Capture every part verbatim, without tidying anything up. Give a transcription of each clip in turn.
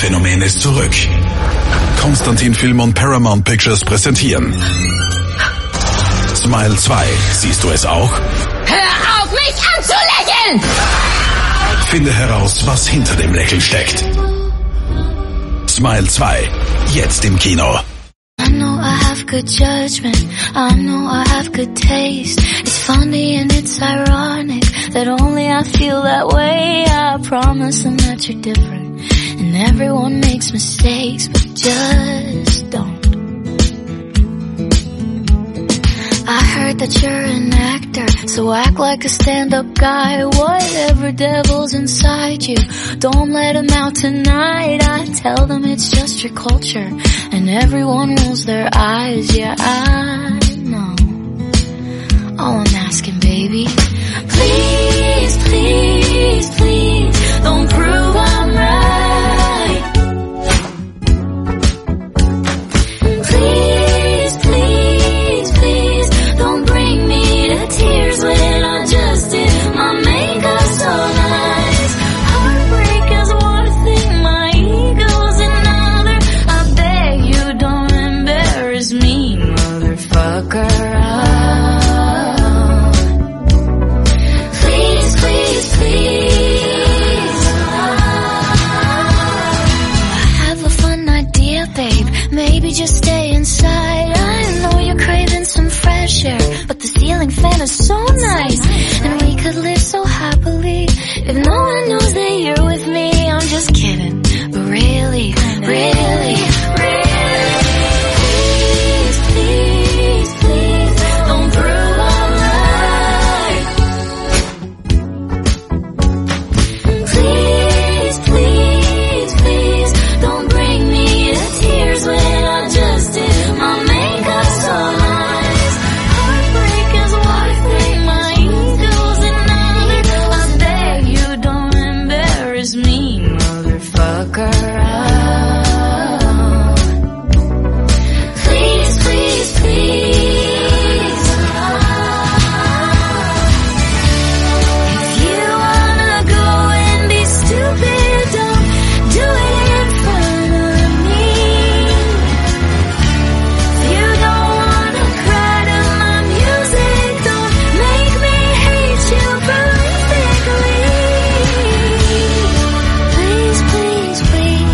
Phänomen ist zurück. Konstantin Film und Paramount Pictures präsentieren Smile zwei. Siehst du es auch? Hör auf, mich anzulächeln! Finde heraus, was hinter dem Lächeln steckt. Smile zwei. Jetzt im Kino. I know I have good judgment, I know I have good taste. It's funny and it's ironic that only I feel that way. I promise them that you're different and everyone makes mistakes, but just don't. I heard that you're an actor, so act like a stand-up guy. Whatever devil's inside you, don't let him out tonight. I tell them it's just your culture, and everyone rolls their eyes. Yeah, I know. All I'm asking, baby, please, please, please, don't prove I'm right. Please, please, please, don't bring me to tears when I just did my makeup so nice. Heartbreak is one thing, my ego's another. I beg you don't embarrass me, motherfucker. Please, please, please. I have a fun idea, babe. Maybe just stay inside. I know you're craving some fresh air, but the ceiling fan is so nice, and we could live so happily if no one knows that you're with me. I'm just kidding, but really, really, really, please, please, please, don't prove I'm right. Please, please, please, don't bring me to tears when I just did my makeup so nice. Heartbreak is one thing, my ego's another. I beg you don't embarrass me, motherfucker. Please, please, please. If you wanna go and be stupid, don't do it in front of me. If you don't wanna cry to my music, don't make me hate you prolifically. Please, please, please.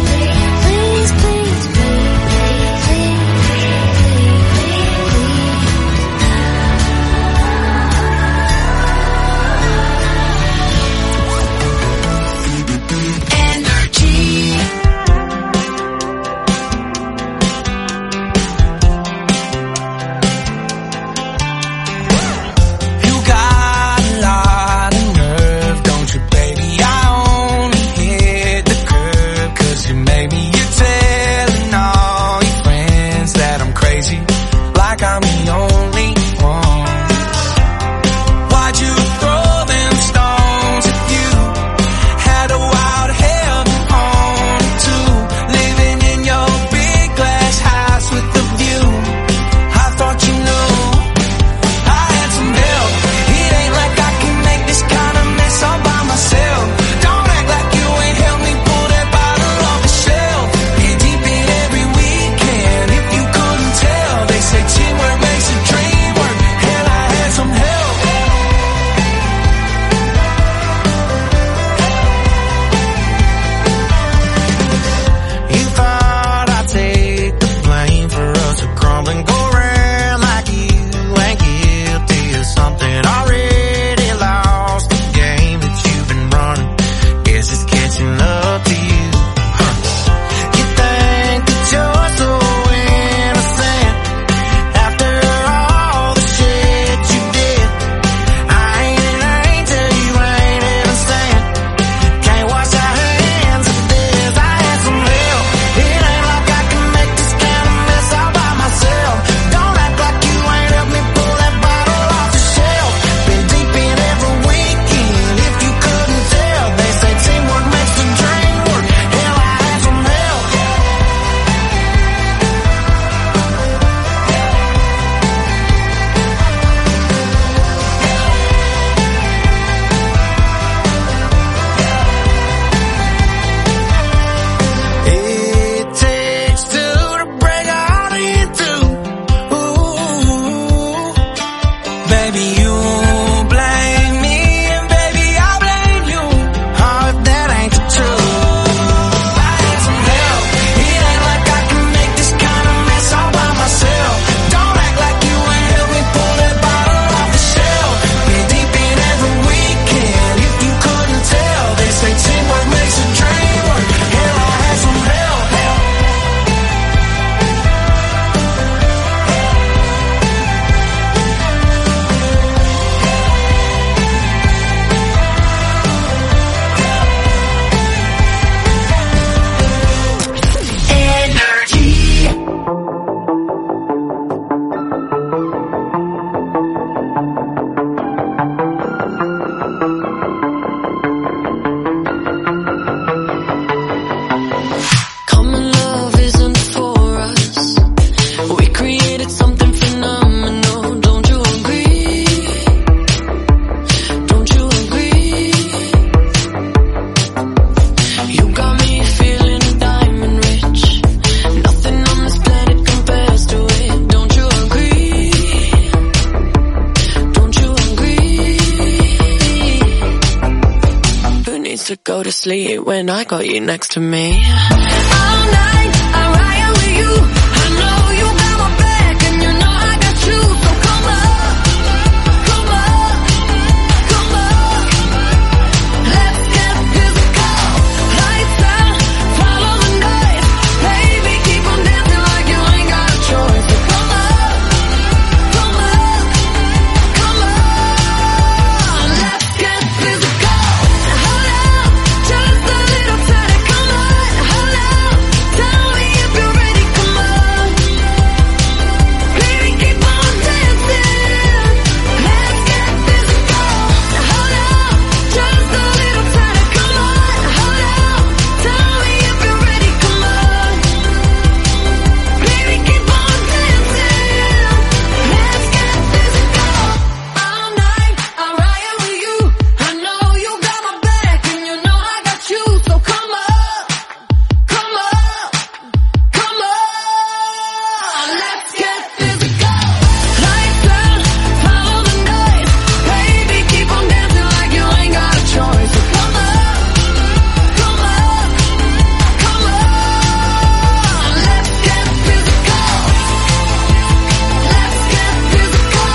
sleep when I got you next to me. All night, I ride with you. I know you got my back, and you know I got you. So come up, come up, come up. Let's get physical. Lights out, follow the noise. Baby, keep on dancing like you ain't got a choice. So come up, come up, come on. Let's get physical. Hold up, just a little tighter. Come on, hold up. Tell me if you're ready. Come on, baby, keep on dancing. Let's get physical. Hold up, just a little tighter. Come on, hold up. Tell me if you're ready. Come on, baby, keep on dancing. Let's get physical. All night, I'll ride with you. I know you got my back, and you know I got you. So come up, come up, come on. Let's get physical. Lights out, follow the noise. Baby, keep on dancing like you ain't got a choice. So come up, come up, come on. Let's get physical. Let's get physical.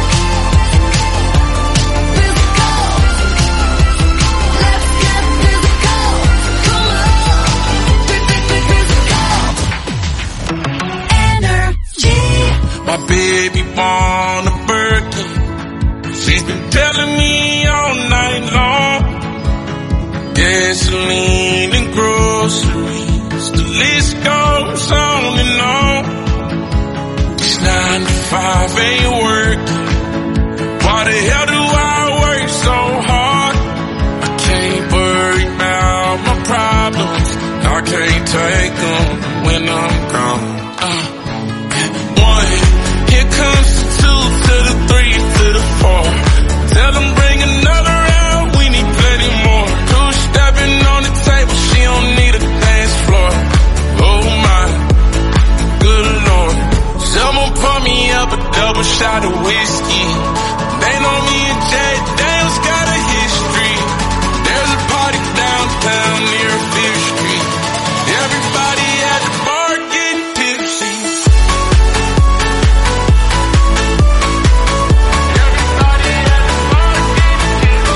Physical. Let's get physical. Come on. Physical. Energy. My baby born a birthday. She's been telling me all night long. Gasoline and groceries, the list goes on and on. This nine to five ain't working. Why the hell do I work so hard? I can't worry about my problems. I can't take them when I'm gone. Uh. One, here comes the two to the three to the four. Tell them bring another round, we need plenty more. Two stepping on the table, she don't need a dance floor. Oh my, good lord. Someone pour me up a double shot of whiskey. They know me and Jay Daniels got a history. There's a party downtown near Fifth Street. Everybody at the bar getting tipsy. Everybody at the bar getting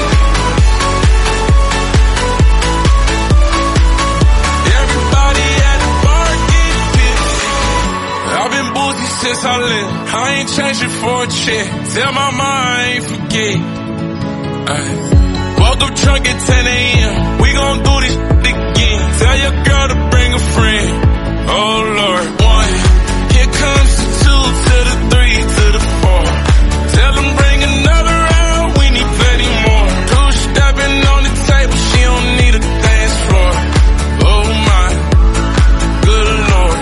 tipsy. Everybody at the bar getting tipsy. I've been boozy since I left. I ain't changing for a check. Tell my mom I ain't forget. Ay. Woke up drunk at ten a.m. We gon' do this again. Tell your girl to bring a friend. Oh Lord. One, here comes the two to the three to the four. Tell them bring another round, we need plenty more. Two stepping on the table, she don't need a dance floor. Oh my, good lord.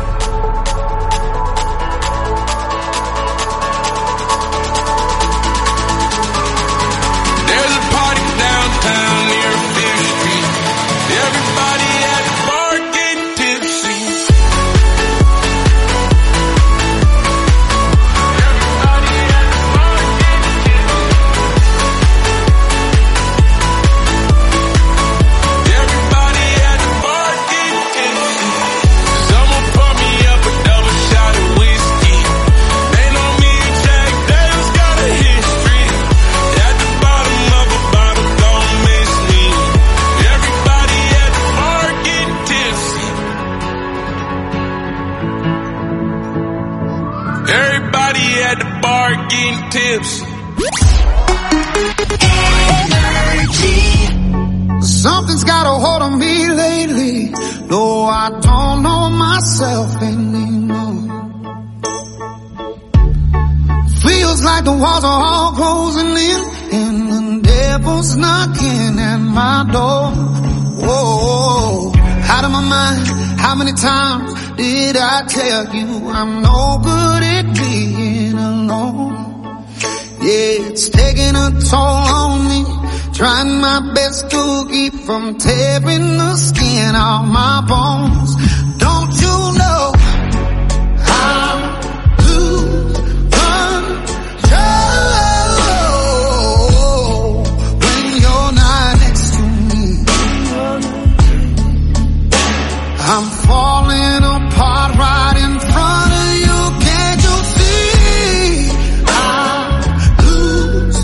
There's a party downtown near Fifth Street. Everybody at the bar getting tipsy. Everybody at the bar getting tipsy. Everybody at the bar getting tipsy. Someone pour me up a double shot of whiskey. They know me and Jack Daniels got a history. At the bottom of a bottle, don't miss me. Everybody at the bar getting tipsy. Everybody at the bar getting tipsy. Something's got a hold on me lately, though I don't know myself anymore. Feels like the walls are all closing in, and the devil's knocking at my door. Whoa, out of my mind, how many times did I tell you I'm no good at being alone? Yeah, it's taking a toll on me, trying my best to keep from tearing the skin off my bones. Don't you know how to control when you're not next to me? I'm falling apart right in front of you. Can't you see? I lose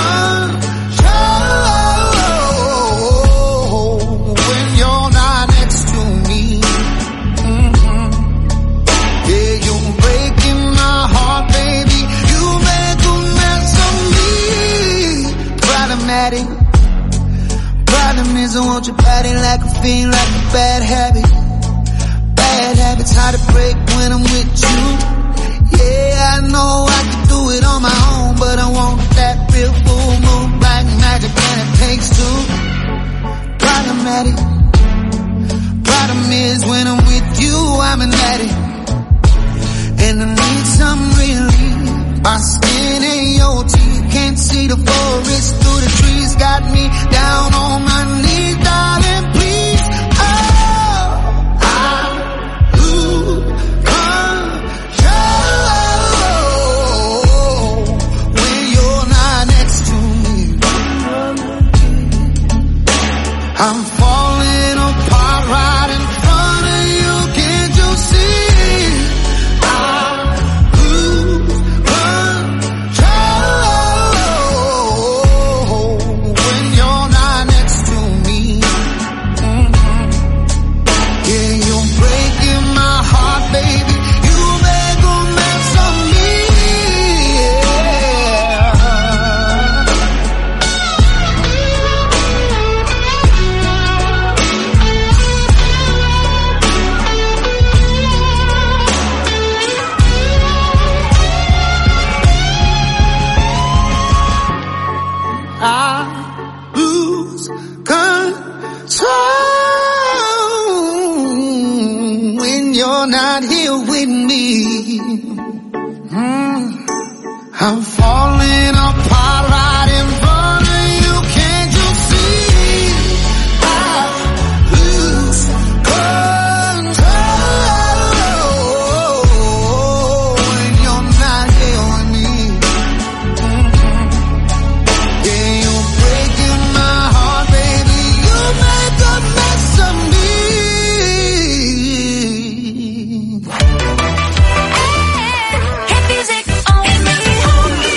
control when you're not next to me. Mm-hmm. Yeah, you're breaking my heart, baby. You make a mess of me. Problematic. Problem is I want your body like a fiend, like a bad habit. Bad habits hard to break when I'm with you. Yeah, I know I can do it on my own, but I want that real full moon, black magic, and it takes two. Problematic. Problem is when I'm with you, I'm an addict, and I need some relief. My skin and your teeth, can't see the forest through the trees, got me down on my knees, darling, please. Oh, I lose control when you're not next to me. I'm falling apart right in front of you. Can't you see? I lose control when you're not next to me. Mm-hmm. Yeah, you're breaking my heart, baby. You make a mess of me. I lose control when you're not here with me. Mm. I'm falling apart right in front of you. Can't you see? I lose control when you're not here with me. Yeah, you're breaking my heart, baby. You make a mess of me. Hit music only.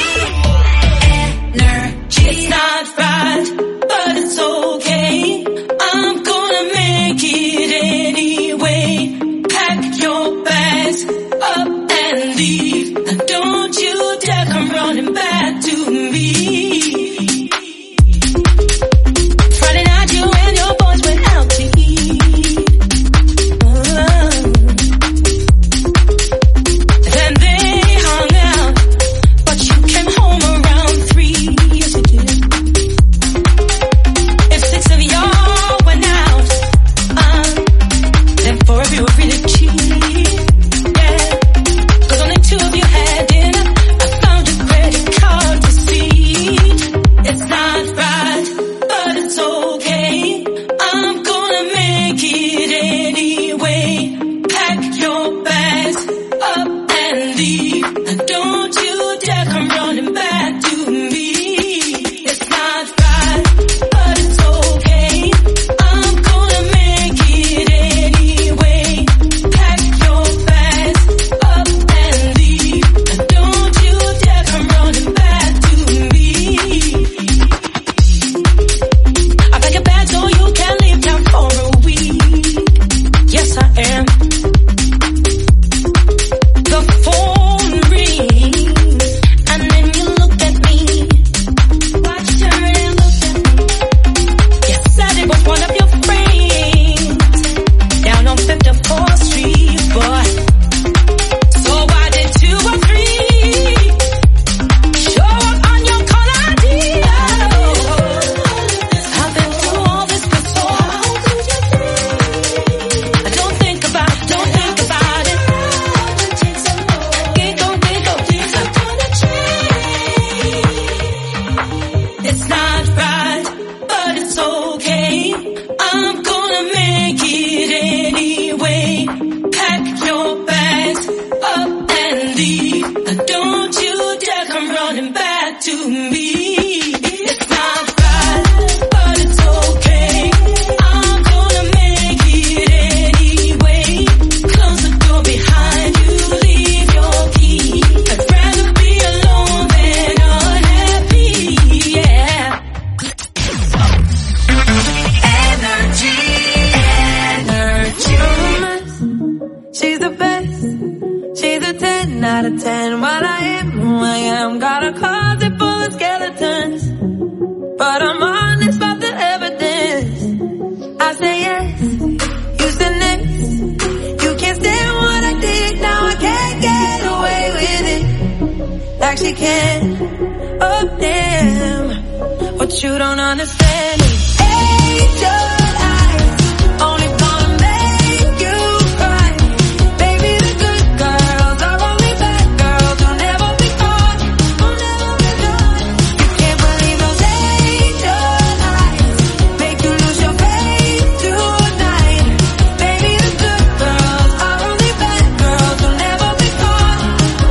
out of ten. What I am, who I am. Got a closet full of skeletons, but I'm honest about the evidence. I say yes, you said next. You can't stand what I did, now I can't get away with it like she can. Oh damn, what you don't understand is angel eyes only gonna make you cry. Baby, the good girls are only bad girls who'll never be caught, who'll never be caught. You can't believe those angel eyes make you lose your faith tonight. Baby, the good girls are only bad girls who'll never be caught.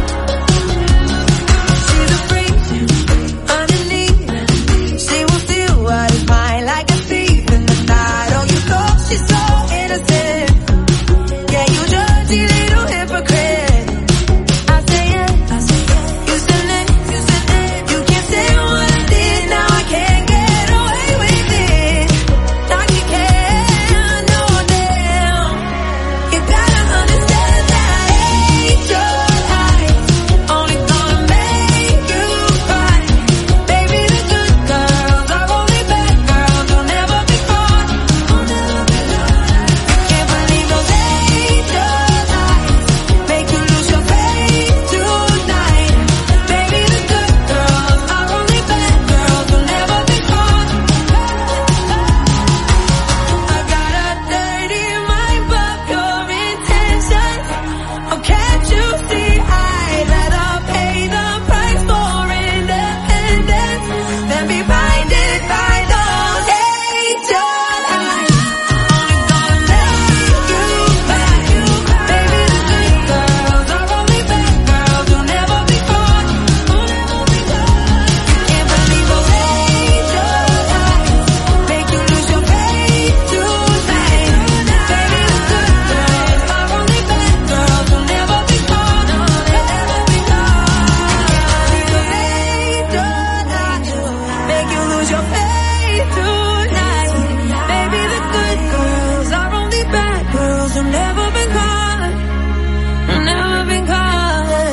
She's a freak underneath. She will steal what is mine like a thief in the night. Oh, you know she's so innocent. Yeah, you dirty little hypocrite. I say yes, you said next. You can't stand what I did, now I can't get away with it like you can. No, damn, you gotta understand that angel eyes only gonna make you cry. Baby, the good girls are only bad girls who'll never be caught, who'll never be caught. Can't believe those angel eyes make you lose your faith tonight. Baby, the good girls are only bad girls who'll never be caught. I got a dirty mind, but pure intentions. Oh, can't you see I'd rather pay the price for independence than be blinded by those angel eyes only gonna make you cry. Baby, the good girls are only bad girls who'll never be caught, who'll never be caught. Can't believe those angel eyes make you lose your faith tonight. Baby, the good girls are only bad girls who'll never be caught, who'll never be caught. Make you lose your faith tonight. Baby, the good girls are only bad girls who've never been caught, who've never been caught.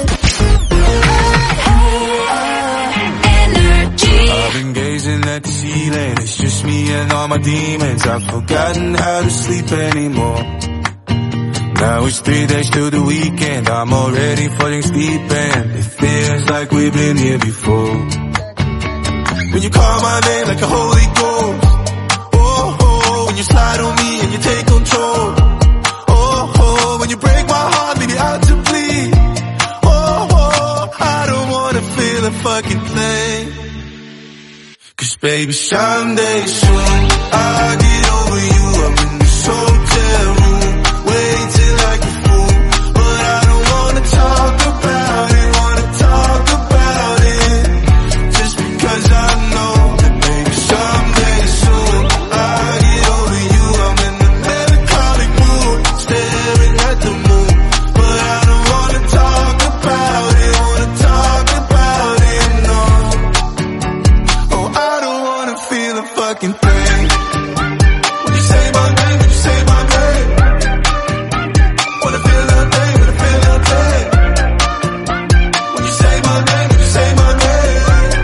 Energy. I've been gazing at the ceiling, it's just me and all my demons. I've forgotten how to sleep anymore. Now it's three days to the weekend, I'm already falling asleep and it feels like we've been here before. When you call my name like a holy ghost, oh, oh, when you slide on me and you take control, oh, oh, when you break my heart, leave me out to bleed, oh, oh, I don't wanna feel a fucking thing. Cause baby, someday soon I'll get over you. I'm in this hotel room, waiting like a fool, but I don't wanna talk about it, wanna talk about it, just because I know that maybe someday soon I'll get over you. I'm in the melancholic mood, staring at the moon, but I don't wanna talk about it, wanna talk about it, no. Oh, I don't wanna feel a fucking thing. When you say my name, when you say my name, wanna feel nothing, wanna feel nothing. When you say my name, when you say my name.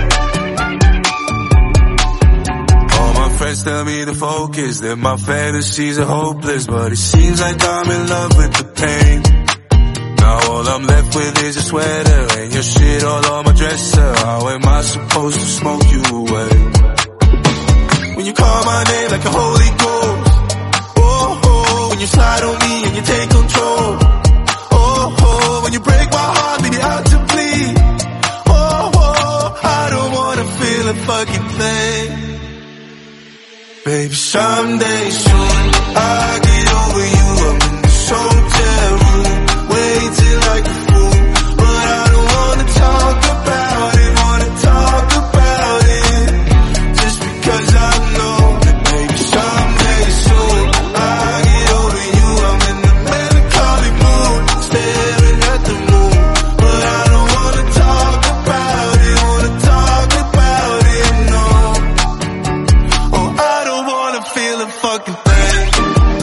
All my friends tell me to focus, that my fantasies are hopeless, but it seems like I'm in love with the pain. Now all I'm left with is a sweater and your shit all on my dresser. How am I supposed to smoke you away? When you call my name like a holy ghost, oh, oh, when you slide on me and you take control, oh, oh, when you break my heart, leave me out to bleed, oh, oh, I don't wanna feel a fucking thing. Baby, someday soon I'll get over you. I'm in this hotel room, waiting like a fool, but I don't wanna talk about it, wanna talk about it, just because I know that maybe someday soon I'll get over you. I'm in the melancholic mood, staring at the moon, but I don't wanna talk about it, wanna talk about it, no. Oh, I don't wanna feel a fucking thing.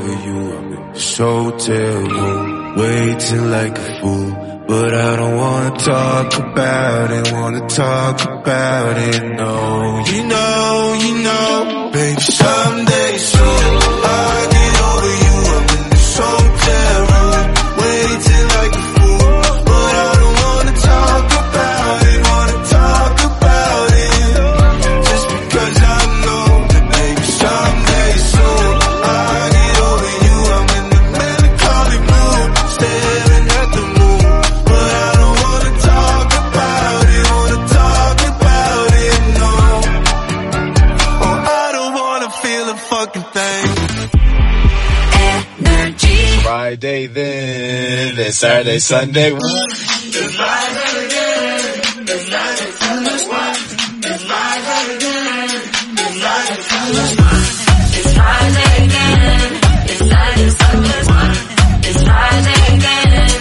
over you. I'm in this hotel room, waiting like a fool. But I don't wanna talk about it, wanna talk about it, no. You know, you know, baby, someday soon I'll get over you. I'm in this hotel room, waiting like a fool. But I don't wanna talk about it, wanna talk about it, just because I know that maybe someday soon I'll get over you. I'm in the melancholy mood, staring at the moon. But I don't wanna talk about it, wanna talk about it, no. Oh, I don't wanna feel a fucking thing. Energy. Friday then, then Saturday, Sunday. It's Friday again. It's Friday, Sunday. It's Friday again. It's Friday, Sunday. It's Friday again. It's Friday, Sunday. It's Friday again.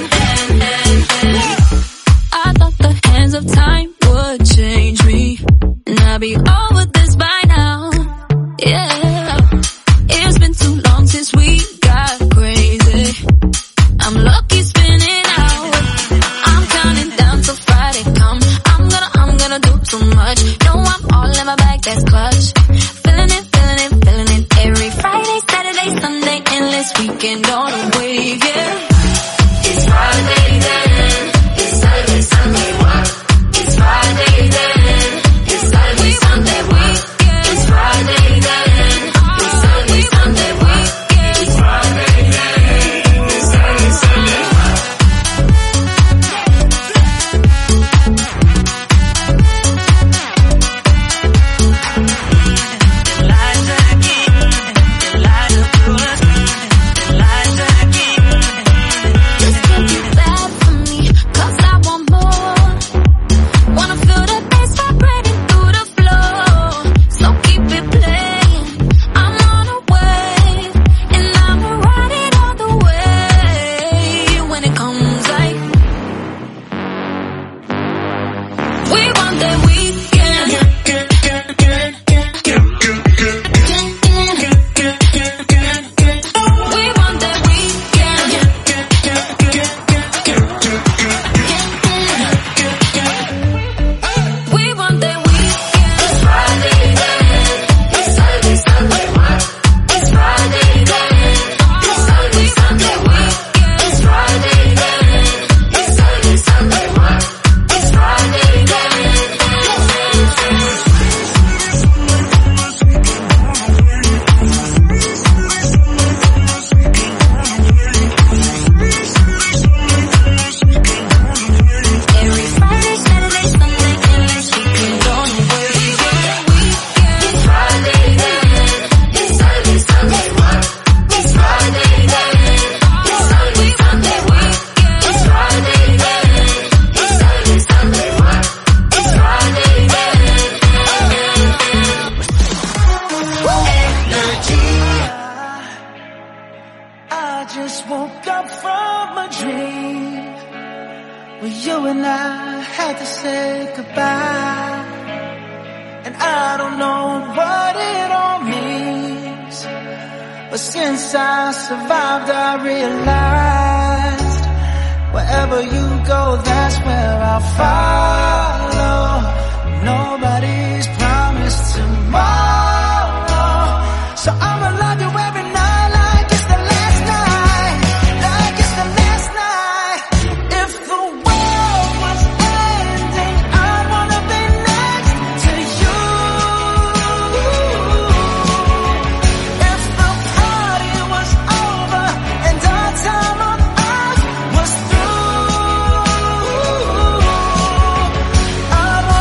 I thought the hands of time would change me, and I'd be over this by now. Yeah, it's been too long since we got crazy. I'm lucky spinning out. I'm counting down till Friday come. I'm gonna, I'm gonna do too much. No, I'm all in my bag, that's clutch. Feeling it, feeling it, feeling it. Every Friday, Saturday, Sunday, endless weekend on a wave, yeah. It's Friday then. It's Saturday, Sunday. It's Friday then. It's Saturday, Sunday. It's Friday then. It's Saturday, Sunday. It's Friday then. It's Saturday, Sunday. This could be bad for me, 'cause I want more. Wanna feel the bass vibrating through the floor. So keep it playing. I'm on a wave, and I'ma ride it all the way. When it comes like we want that weekend. We want that weekend. We want that weekend. It's Friday then. It's Saturday, Sunday. It's Friday then. It's Saturday, Sunday. It's Friday then. It's Saturday, Sunday. It's Friday then. Every Friday, Saturday, Sunday, endless weekend on the wave. It's Friday then. It's Saturday, Sunday. It's Friday then. It's Saturday, Sunday. It's Friday then. It's Saturday, Sunday. It's Friday then. Energy. I just woke up from a dream where you and I had to say goodbye. And I don't know what it all means, but since I survived I realized wherever you go, that's where I'll follow. Nobody's promised tomorrow, so I'ma love you every night like it's the last night, like it's the last night. If the world was ending, I'd wanna be next to you. If the party was over and our time on earth was through, I'd wanna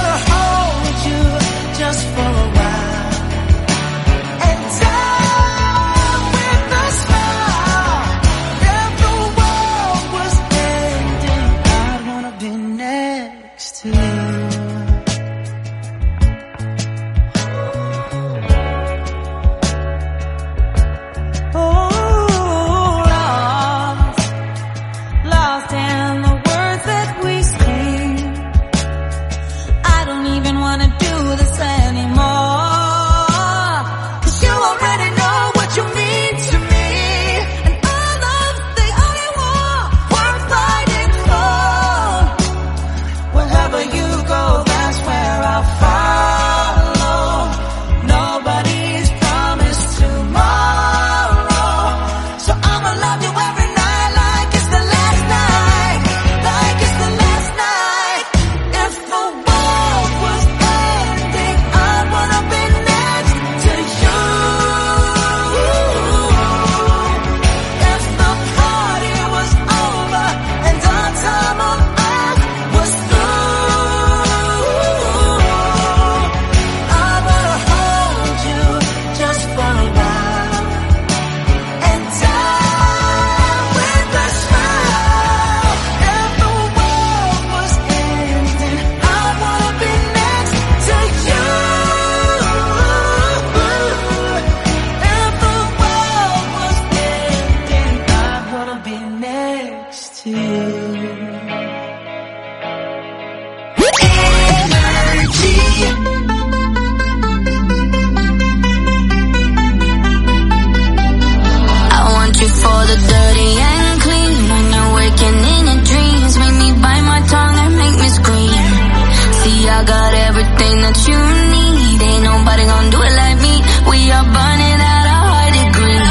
the dirty and clean. When you're waking in your dreams, make me bite my tongue and make me scream. See, I got everything that you need. Ain't nobody gonna do it like me. We are burning at a high degree.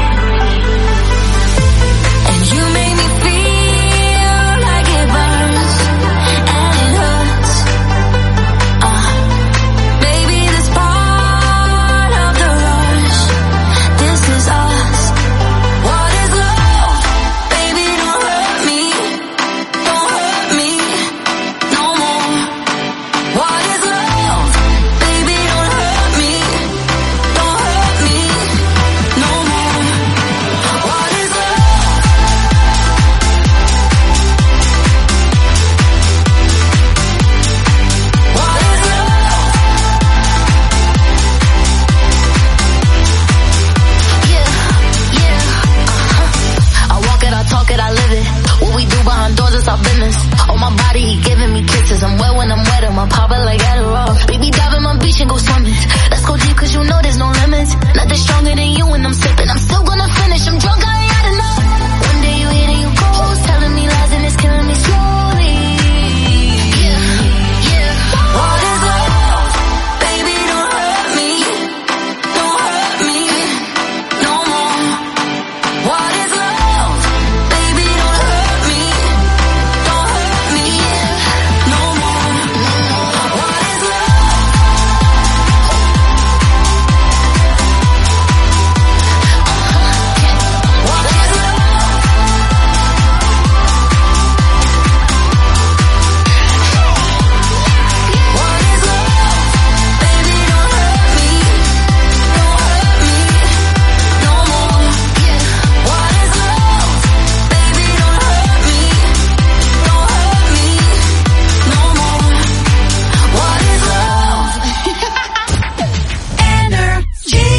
And you make me feel like it burns and it hurts. Uh, baby, this part of the rush. This is us. What is love? Baby, don't hurt me. Don't hurt me no more. What is love? Baby, don't hurt me. Don't hurt me no more. What is love? What is love? Yeah, yeah, uh-huh. I walk it, I talk it, I live it. What we do behind doors is our business. On my body, he giving me kisses. I'm wet when I'm wet, I'm pop it like Adderall. Baby, dive in my beach and go swimming. Let's go deep, cause you know there's no limits. Nothing stronger than you when I'm sipping. I'm still gonna finish, I'm drunk, I ain't had enough. One day you hit and you ghost, telling me lies and it's killing me slowly. Yeah, yeah. What is love? Baby, don't hurt me. Don't hurt me no more. What is love? Baby, don't hurt me. Don't hurt me no more. What is love? What is love? What is love? Baby, don't hurt me. Don't hurt me no more. What is love? Baby, don't hurt me. Don't hurt me no more. What is love? Energy.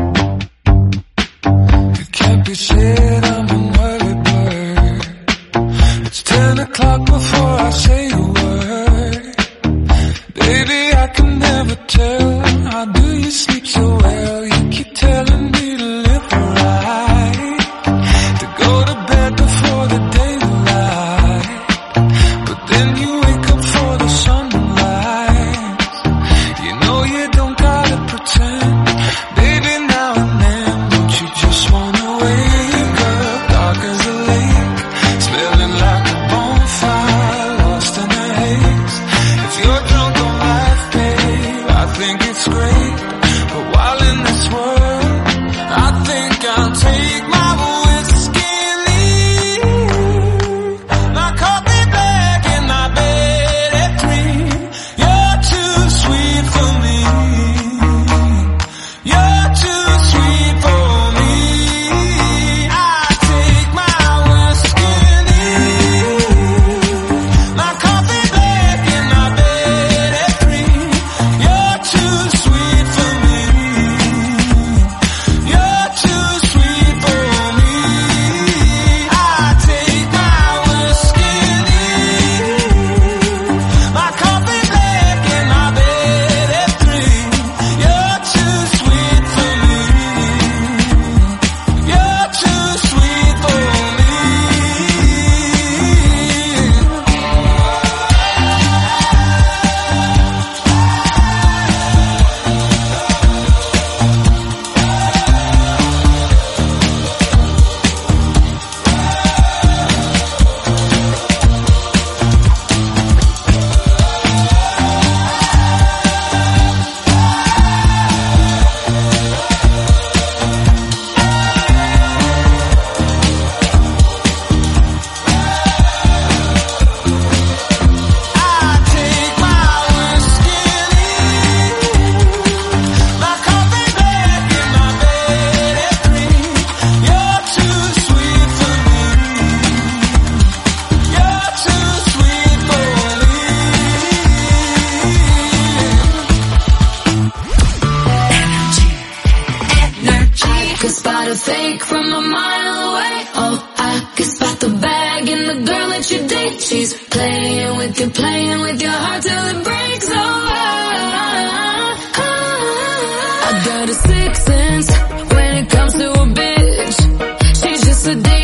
It can't be said I'm an early bird. It's ten o'clock before I say a word. Baby, I can never tell. How do you sleep so well? You keep telling me to live right, to go to bed before the daylight. But then you wake up for the sunrise. You know you don't gotta pretend. Baby, now and then, don't you just wanna wake up dark as a lake, smelling like a bonfire, lost in the haze. If you're drunk on life, babe, I think it's great. But while in this world, I think I'll take my whiskey and leave. My coffee black and my bed at three. You're too sweet for me. You're too sweet for me. I take my whiskey and leave. My coffee black and my bed at three. You're too sweet for me. You're too sweet for me. I take my whiskey and leave. My coffee black and my bed at three. You're too sweet for me. You're too sweet for me. I take my whiskey and leave. My coffee black and my bed at three. You're too sweet for me. You're too sweet for me. Energy. I could spot a fake from a mile away. Oh, I could spot the bag in the girl that you date. She's playing with you, playing with your heart till it breaks. Oh, I, I got a sixth sense when it comes to a bitch. She's just a dick.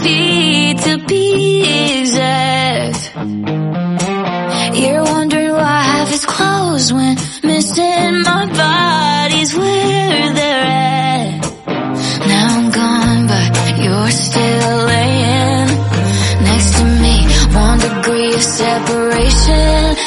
feet to be exact. You're wondering why half is closed when missing my body's where they're at. Now I'm gone, but you're still laying next to me. One degree of separation.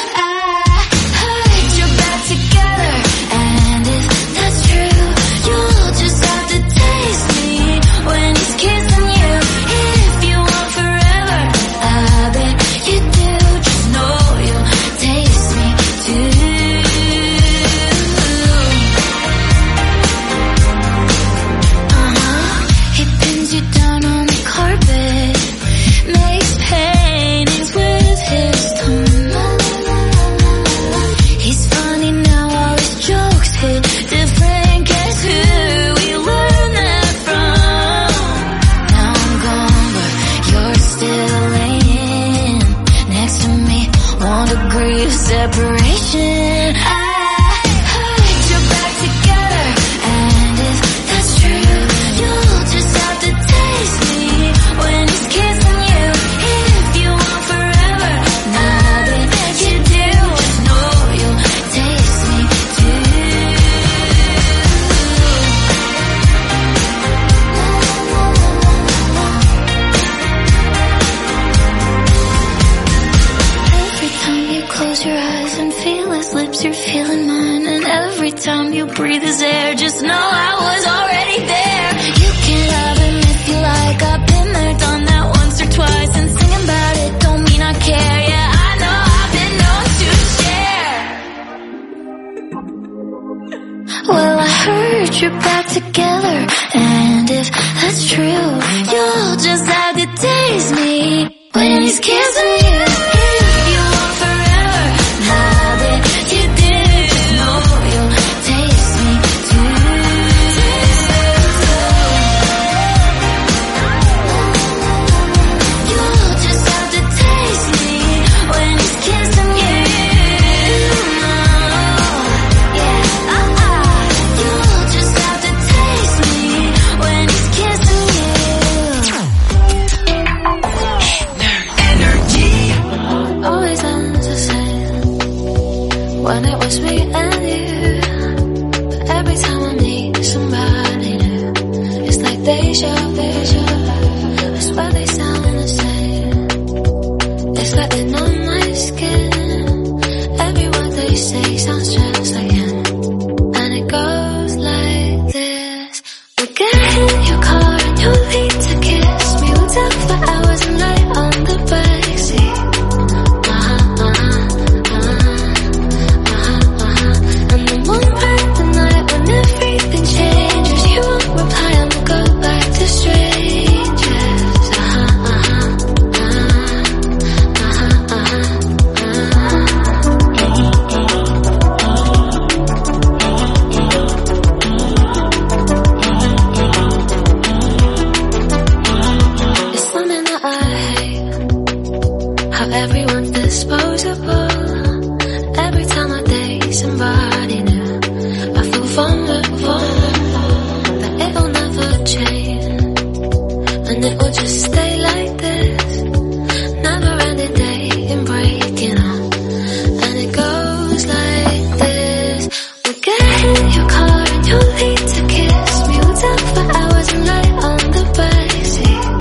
Separation. I put you back together, and if that's true, you'll just have to taste me when he's kissing you. If you want forever, now that you do, just know you'll taste me too. Every time you close your eyes and feel his lips, you're feeling mine. And every time you breathe his air, just know I was already there. You can love him if you like. I've been there, done that once or twice. And singing about it don't mean I care. Yeah, I know I've been known to share. Well, I heard you're back together, and if that's true, you'll just have to taste me when he's kissing you. When it was me and you, but every time I meet somebody new, it's like deja vu. I swear they sound the same. It's like they know my skin. Every word they say sounds just like him. And it goes like this. We get in your car and you leave to kiss me. We talk for hours and lay on the backseat. Everyone's disposable. Every time I date somebody new, I feel vulnerable, but it'll never change, and it will just stay like this. Never ending day and breaking up, and it goes like this. We get in your car and you leave to kiss me. We talk for hours and lay on the backseat.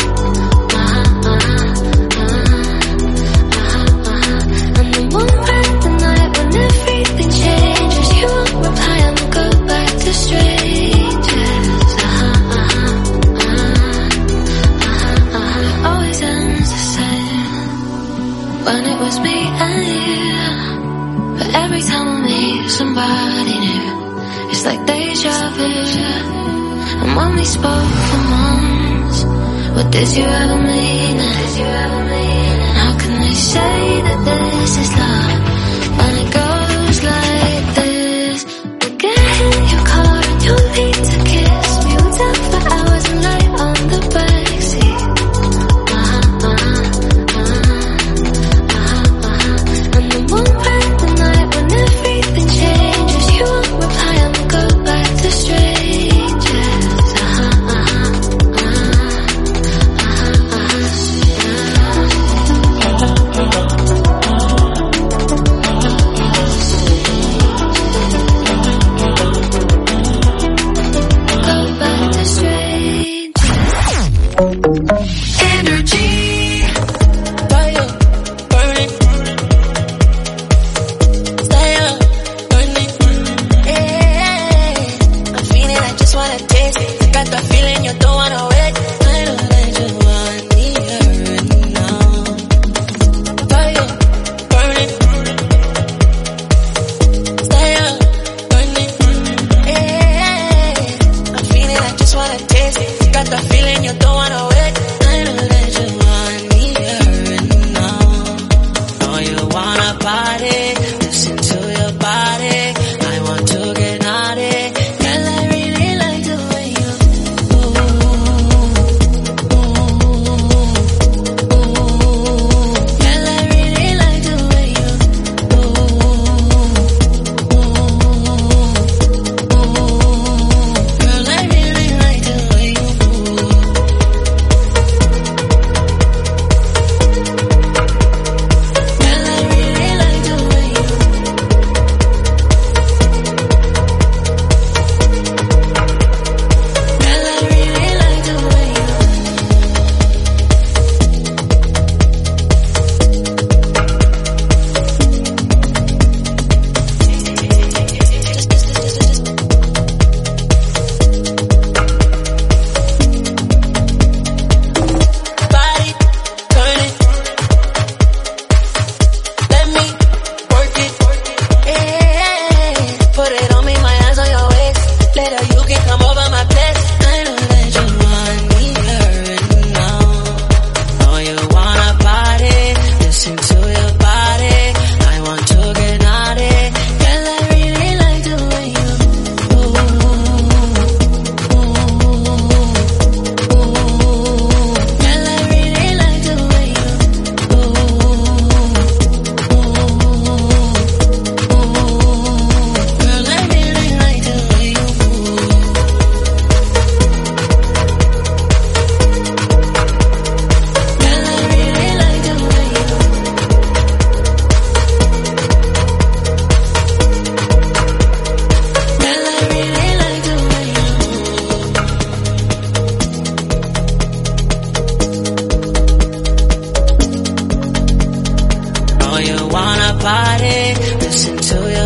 When it was me and you, but every time I meet somebody new, it's like deja vu. And when we spoke for months, what did you ever mean? And how can they say that this is love when it goes like this? We get in your car and you leave to kiss me. We talk for hours and lay on the backseat.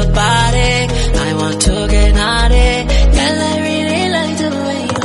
your body. I want to get naughty. Girl, I really like the way you...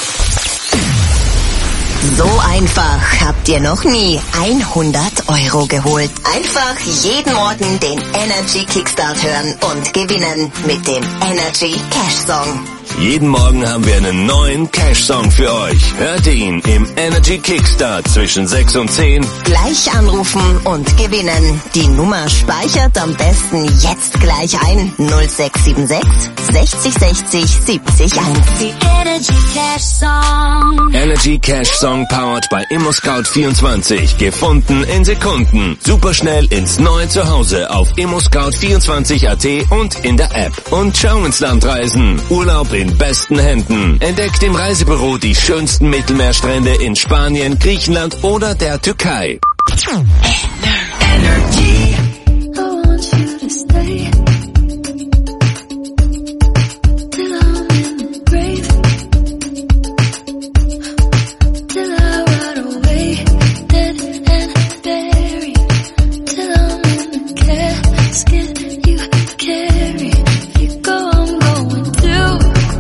So einfach habt ihr noch nie hundert Euro geholt. Einfach jeden Morgen den Energy Kickstart hören und gewinnen mit dem Energy Cash Song. Jeden Morgen haben wir einen neuen Cash-Song für euch. Hört ihn im Energy Kickstart zwischen sechs und zehn. Gleich anrufen und gewinnen. Die Nummer speichert am besten jetzt gleich ein. null sechs sieben sechs sechzig sechzig siebzig eins. The Energy Cash Song. Energy Cash Song powered by ImmoScout vierundzwanzig. Gefunden in Sekunden. Superschnell ins neue Zuhause auf immoscout vierundzwanzig punkt at und in der App. Und schau ins Land reisen. Urlaub in besten Händen. Entdeckt im Reisebüro die schönsten Mittelmeerstrände in Spanien, Griechenland oder der Türkei. Energy. I want you to stay till I'm in the grave, till I rot away, dead and buried, till I'm in the casket you carry. If you go, I'm going too.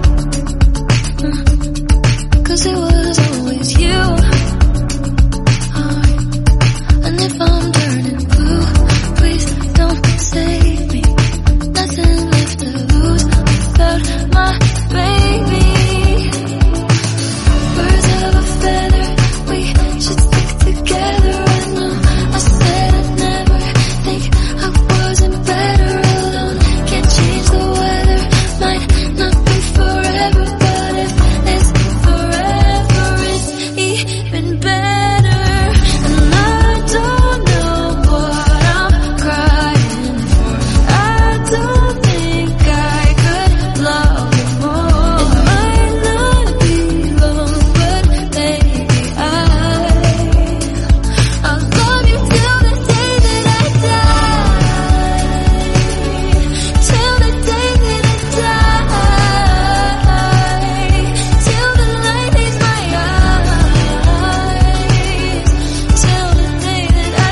Cause it was always you. Alright. And if I'm turning blue, please don't save me. Nothing left to lose without my baby. Birds of a feather, we should stick together. I know I said I'd never think I wasn't better alone. Can't change the weather, might not be forever, but if it's forever, it's even better. And I don't know what I'm crying for. I don't think I could love you more. It might not be long, but baby, I I'll love you till the day that I die. Till the day that I die. Till the light leaves my eyes. Till the day that I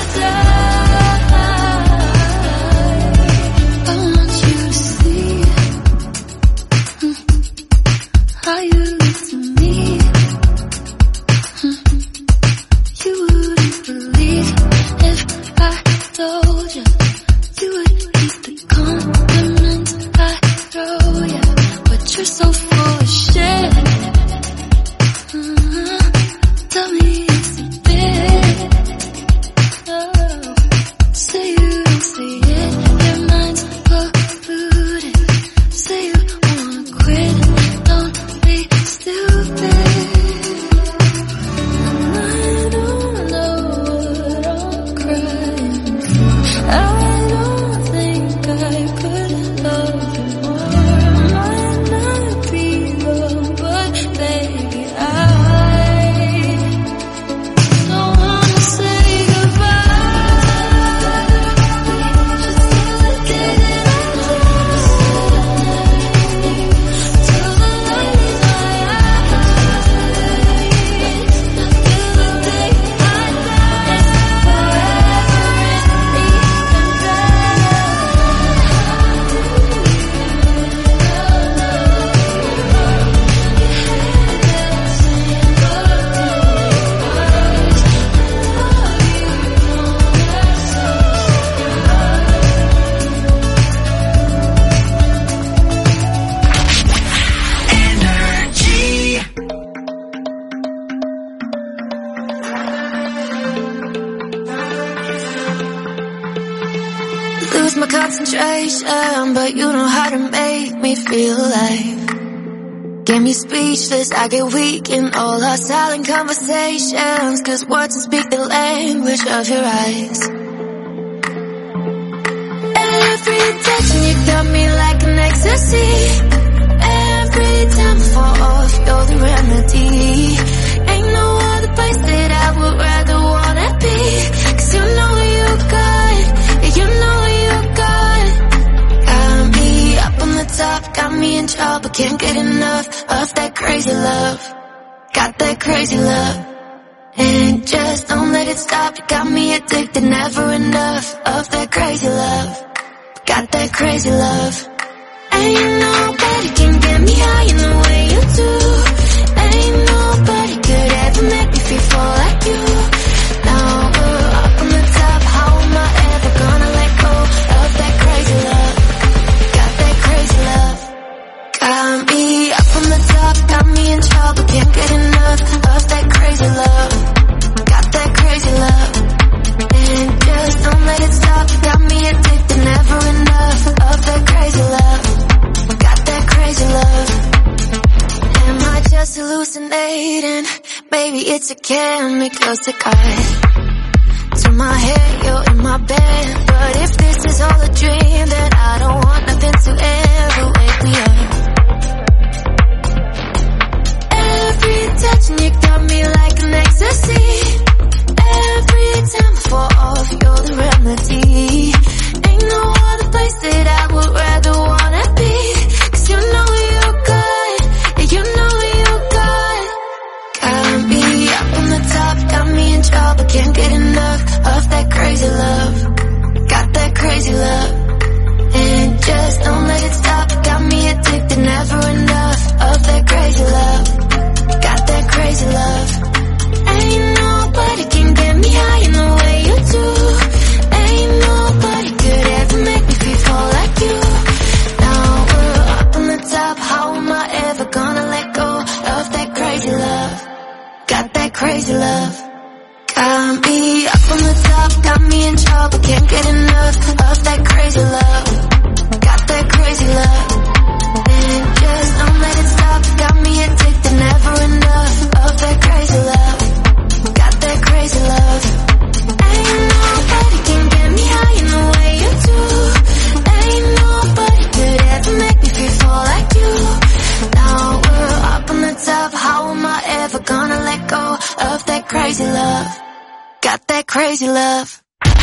die. I want you to see how you look to me. You wouldn't believe if I told you. You would keep the compliments I throw you, but you're so full of shit. Uh-huh. Tell me it's a bit. Oh. Say you don't see it, your mind's polluted. Say you wanna quit, don't be stupid. And I don't know what I'm crying for. I don't think I could love you more. Might not be long, but baby, I don't wanna say goodbye. Just till the day that I die. Till the light leaves my eyes. Till the day I die. Forever is even lose my concentration, but you know how to make me feel alive. Get me speechless, I get weak in all our silent conversations, cause words don't speak the language of your eyes. Every touch you got me like an ecstasy. Every time I fall off, you're the remedy. Ain't no other place that I would rather wanna be, cause you know you got, you know you got. Got me up on the top, got me in trouble, can't get enough of that crazy love. Got that crazy love. And just don't let it stop, you got me addicted, never enough of that crazy love. got that crazy love. Ain't nobody can get me high in the way you do. Ain't nobody could ever make me feel full like you. Now we're up on the top, how am I ever gonna let go of that crazy love? Got that crazy love. Got me up on the top, got me in trouble, can't get enough of that crazy love. Got that crazy love. And just don't let it stop, got me addicted, never enough of that crazy love. Got that crazy love. Am I just hallucinating? Maybe it's a chemical sick eye to my head, you're in my bed. But if this is all a dream, then I don't want nothing to ever wake me up. Every touch and you got me like an ecstasy. Every time I fall off, you're the remedy. Ain't no other place that I would rather wanna be. Cause you know you're good, yeah, you know you're good. Got me up on the top, got me in trouble, can't get enough of that crazy love. Got that crazy love. And just don't let it stop, got me addicted, never enough of that crazy love. Got that crazy love. Ain't nobody can get me high in the way you do. Ain't nobody could ever make me feel full like you. Now we're up on the top, how am I ever gonna let go of that crazy love? Got that crazy love. Got me up on the top, got me in trouble, can't get enough of that crazy love. Got that crazy love. And just don't let it stop, got me addicted, never enough of that crazy love. Got that crazy love. Ain't nobody can get me high in the way you do. Ain't nobody could ever make me feel full like you. Now we're up on the top, how am I ever gonna let go of that crazy love? Got that crazy love.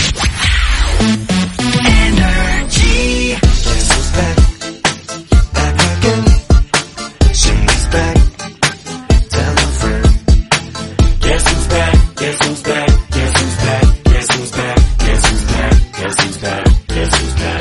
Energy. Guess who's back? Back again. She's back. Tell a friend. Guess who's back? Guess who's back? Guess who's back? Guess who's back? Guess who's back? Guess who's back? Guess who's back?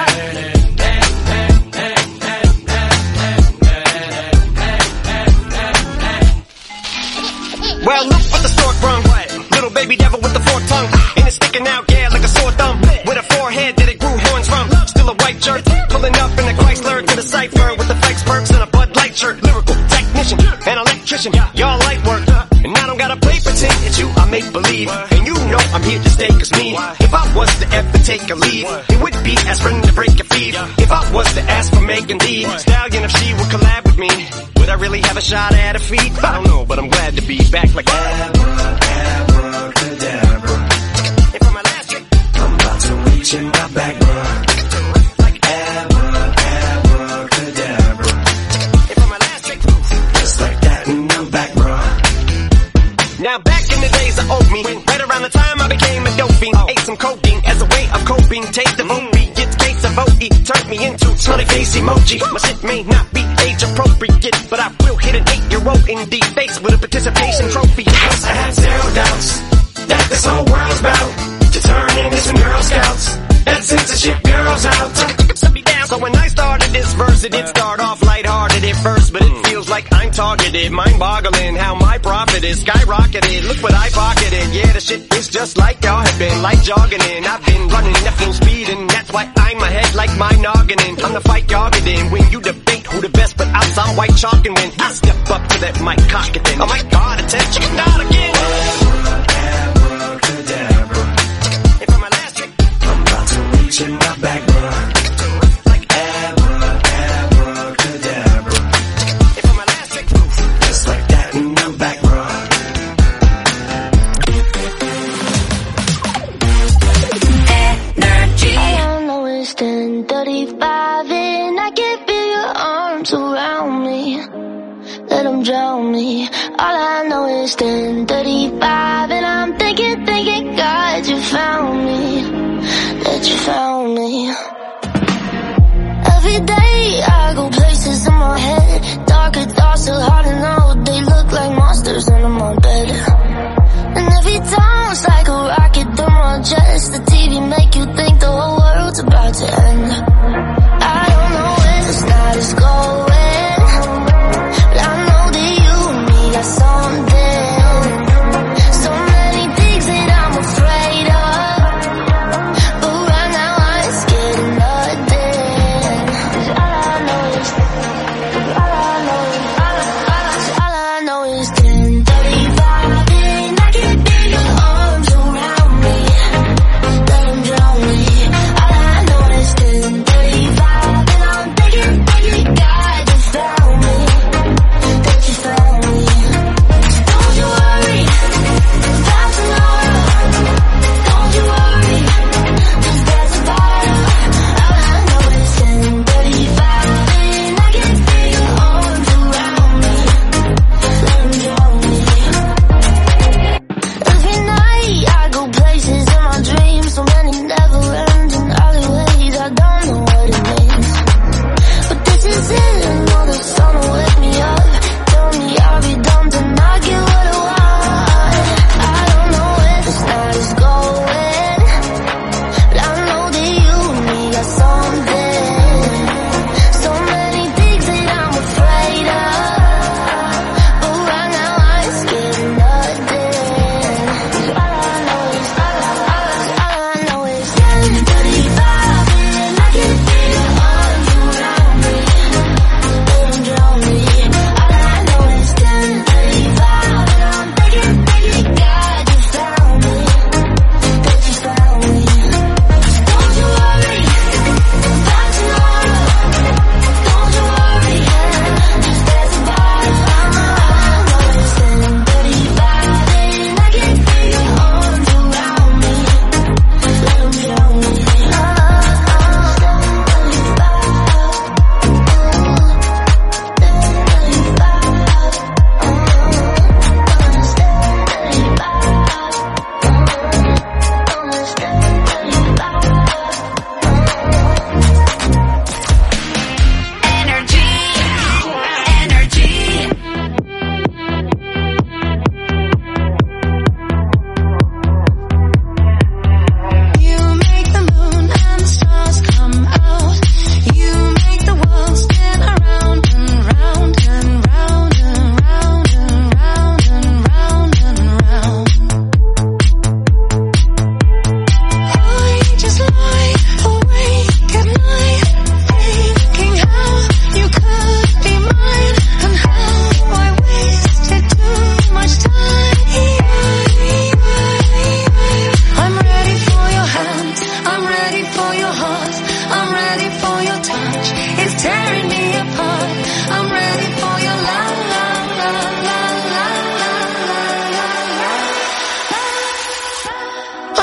Well, look what the stork brung. Little baby devil with the forked tongue. And it's sticking out, yeah, like a sore thumb. With a forehead that it grew horns from. Still a white shirt. Pulling up in a Chrysler to the cipher. With the flex perks and a Bud Light shirt. Lyrical technician, an electrician. Y'all light work. And I don't gotta play pretend. It's you I make believe. And you know I'm here to stay. Cause me, if I was to ever take a leave, it would be aspirin to break your feet. If I was to ask for Megan Thee Stallion, if she would collab with me, would I really have a shot at her feet? I don't know, but I'm glad to be back like Abracadabra. And for my last trick, I'm about to reach in my back, bruh. Like Abra, abracadabra. And for my last trick, just like that, and I'm back, bruh. Now back in the days of old me, right around the time I became a dope fiend, ate some codeine as a way of coping. Taste the vote me, it's case of O E, turned me into smiley face emoji. My shit may not be age appropriate, but I will hit an eight-year-old in the face with a participation trophy. I have zero doubts that this whole world's about to turn into some Girl Scouts and censorship girls out. So when I started this verse, it did start off lighthearted at first, but it feels like I'm targeted. Mind-boggling how my profit is skyrocketed. Look what I pocketed. Yeah, the shit is just like y'all have been, like jogging in. I've been running at full speed, and that's why I'm ahead like my noggin in. I'm the fight y'all get in. When you debate who the best, but I'm some white chalk, and when I step up to that mic, cock it then. Oh my God, attention, not again. Abracadabra. And for my last trick, I'm about to reach in my back, bruh. Like Abra, abracadabra. And for my last trick, just like that, and I'm back, bruh. Energy. All I know is ten thirty-five and I can feel your arms around me. Let them drown me. All I know is ten thirty-five and I'm thinking, thinking, God, you found me. That you found me. Every day I go places in my head. Darker thoughts so hard to know. They look like monsters under my bed. And every time it's like a rocket through my chest. The T V make you think the whole world's about to end.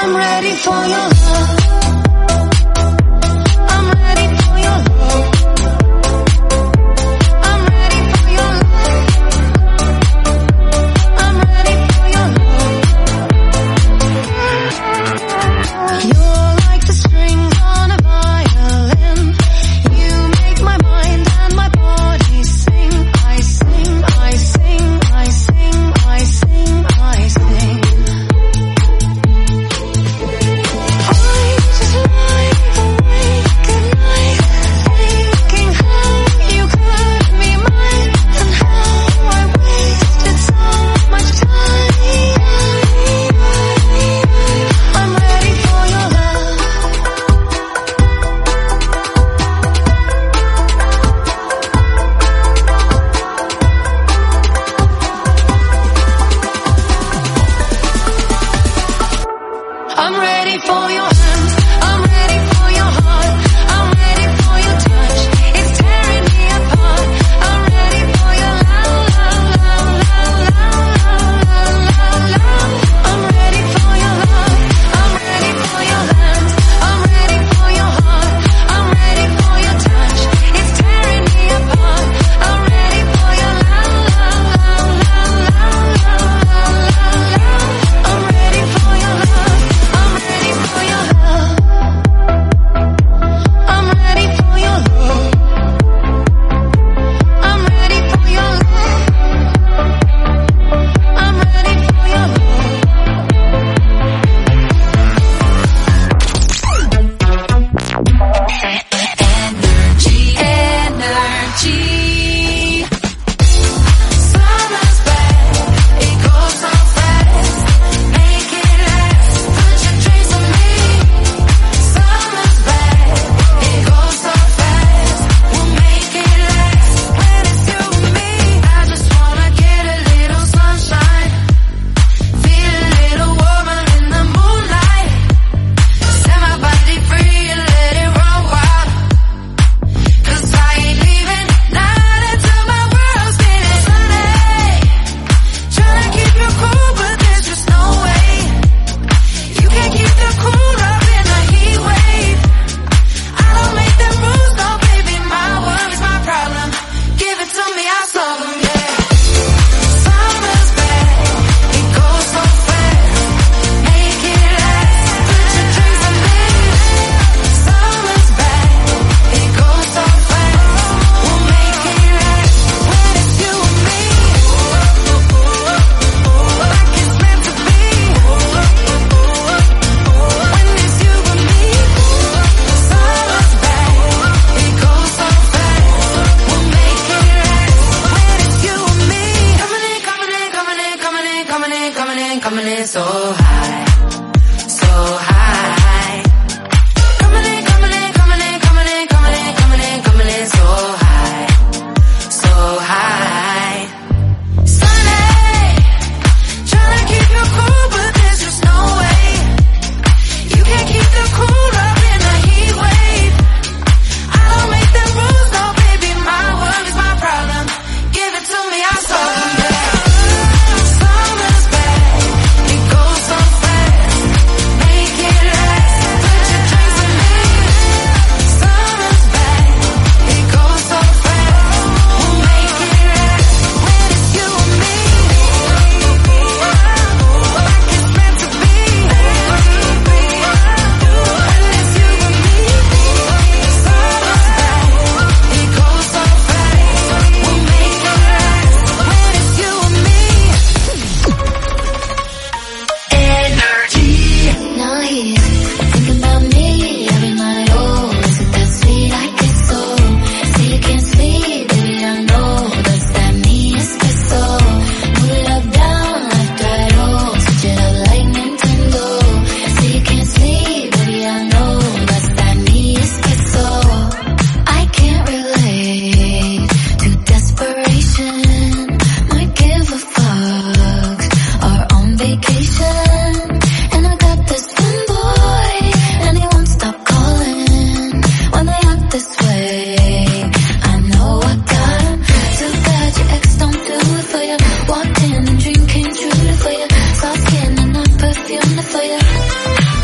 I'm ready for your love. I'm ready for your love. I'm ready for your love. I'm ready for your love. You're like the strings on a violin. You make my mind and my body sing. I sing, I sing, I sing, I sing, I sing. I'm ready for your hands, I'm ready for your heart, I'm ready for your touch, it's tearing me apart. I'm ready for your love, love, love, love, love, love, love. I'm ready for your love, I'm ready for your hands, I'm ready for your heart, I'm ready for your touch, it's tearing me apart. I'm ready for your love, love, love, love, love, love, love. I'm ready for your love. I'm ready for your love. I'm ready for your love. I'm ready for your love. I'm ready for your love. Energy, energy. Summer's back, it goes so fast. Make it last, put your dreams on me. Summer's back, it goes so fast. We'll make it last when it's you and me. I just wanna get a little sunshine, feel a little warmer in the moonlight. Set my body free and let it run wild. 'Cause I ain't leaving not until my world's spinning. Sunday, tryna keep you cool, but there's just no way. You can't keep the cool up in a heat wave. I don't make the rules, no baby, my worries, my problem. Give it to me, I'll solve them, yeah. Summer's back, it goes so fast. Make it last, put your dreams on me. Summer's back, it goes so fast. We'll make it last when it's you and me. Like it's meant to be. When it's you and me. Summer's back, it goes so fast. We'll make it last when it's you and me. Coming in, coming in, coming in, coming in, coming in, coming in, coming in so high, so high. Coming in, coming in, coming in, coming in, coming in, coming in, coming in so high, so high. Sunday, tryna keep you cool, but there's just no way. You can't keep the cool up in a heat wave. I don't make the rules, no baby, my worries, my problem. Give it to me, I'll solve them, yeah. Summer's back, it goes so fast. Make it last, put your dreams on me. Summer's back, it goes so fast. We'll make it last when it's you and me. Like it's meant to be. When it's you and me. Summer's back, it goes so fast. We'll make it last when it's you and me. Energy. Now he's thinking about me every night. Oh, is it that sweet? I get so. Say you can't sleep, baby, I know. That's that me espresso. Move it up, down, left, right, oh. Switch it up like Nintendo. Say you can't sleep, baby, I know. That's that me espresso. I can't relate to desperation. Might give a fuck. Are on vacation. And I got this one boy, and he won't stop calling when they act this way. I know I got him. Too bad your ex don't do it for you. Walked in and dream came true for you. Soft skin and not perfume for you.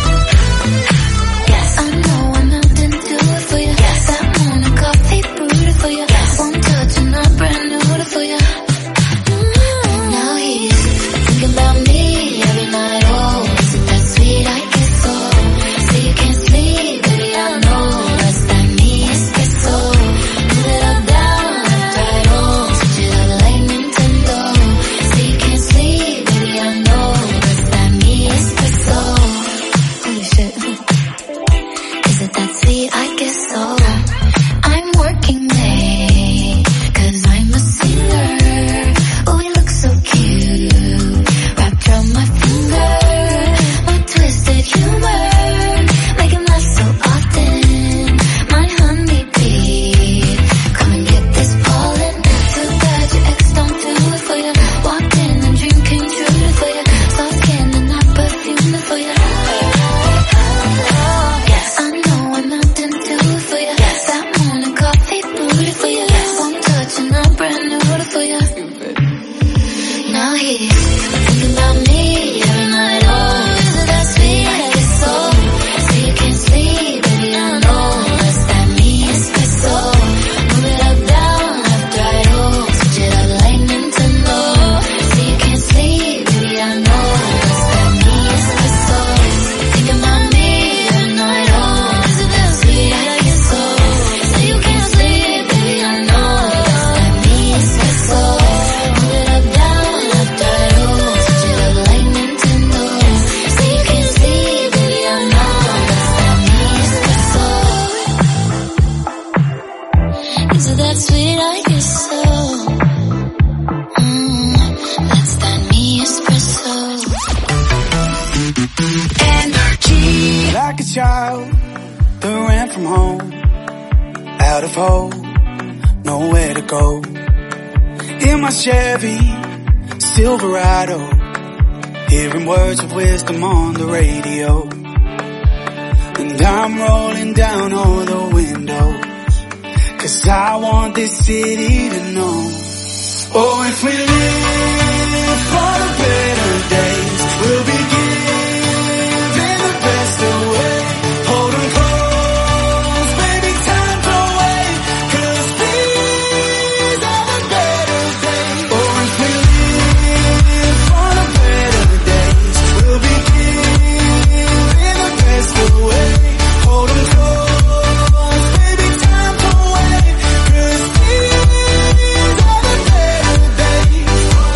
Energy. Like a child that ran from home, out of hope, nowhere to go. In my Chevy Silverado, hearing words of wisdom on the radio. And I'm rolling down all the windows, 'cause I want this city to know. Oh, if we live for the better days, we'll be giving the best away. Hold 'em close, baby, time to wait, 'cause these are the better days. Oh, if we live for the better days, we'll be giving the best away. Hold 'em close, baby, time to wait, 'cause these are the better days.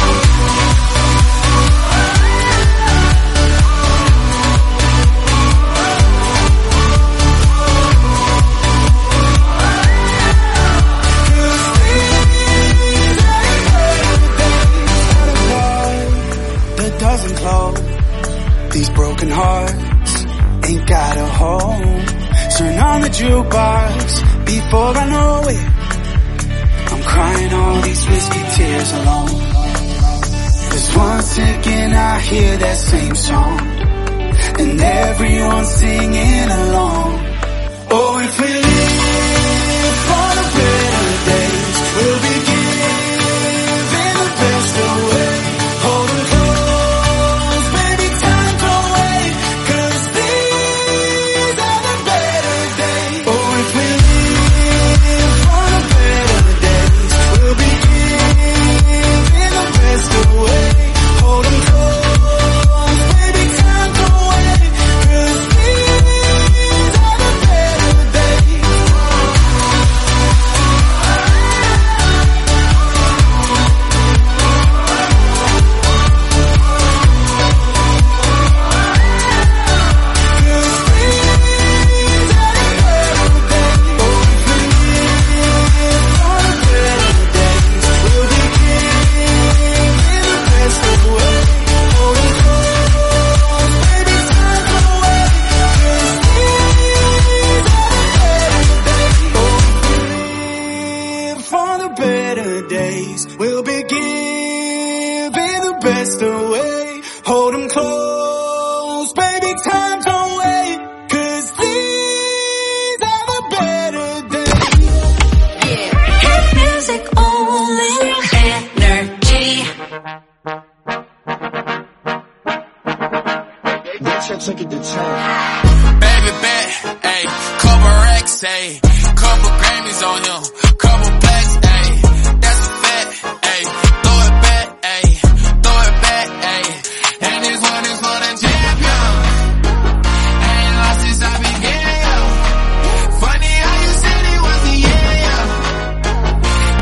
That doesn't close. These broken hearts ain't got a home. Turn on the jukebox before I know it. I'm crying all these whiskey tears alone. 'Cause one second I hear that same song, and everyone's singing along. Oh, if we live for the better days, we'll be giving the best away. Hold 'em close, baby, time to wait, 'cause these are the better days. Oh, if we live for the better days, we'll be giving the best away. Hold 'em close, baby, time to wait, 'cause these are the better days. For the better days, we'll be giving the best away. Hold 'em close, baby, time to wait, 'cause these are the better days. Hit music only. Energy. Baby bet, ayy, couple racks, ayy, couple Grammys on him, couple platinum